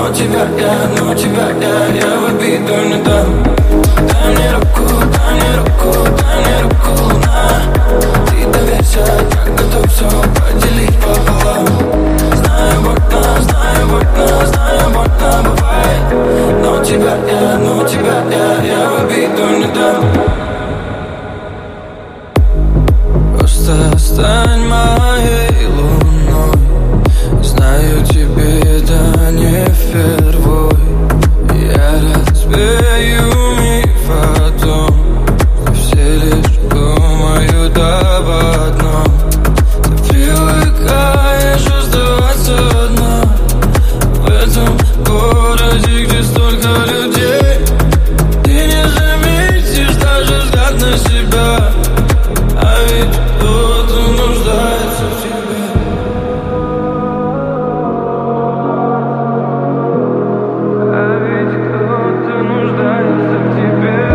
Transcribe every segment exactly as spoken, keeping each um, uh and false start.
Но тебя я, но тебя я, я в обиду не дам. Дай мне руку, дай мне руку, дай мне руку, луна. Ты доверься, я готов все поделить пополам. Знаю, больно, знаю, больно, знаю, больно бывает. Но тебя я, но тебя я, я в обиду не дам. Просто стань моей луной. Знаю, тебе это не впервой. Я разбею миф о том, что все лишь думают об одном. Ты привыкаешь оставаться одна в этом городе, где столько людей. Ты не заметишь даже взгляд на себя, а ведь кто-то нуждается в тебе. А ведь кто-то нуждается в тебе.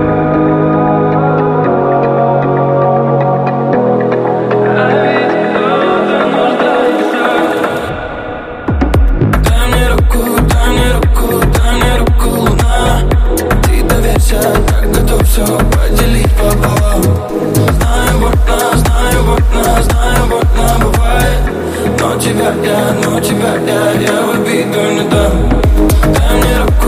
А ведь кто-то нуждается. Дай мне руку, дай мне руку, дай мне руку, луна. Ты доверься, я готов все поделить пополам. Знаю, больно, знаю, больно, знаю, больно бывает. Но тебя я, но тебя я, я в обиду не дам. Дай мне руку.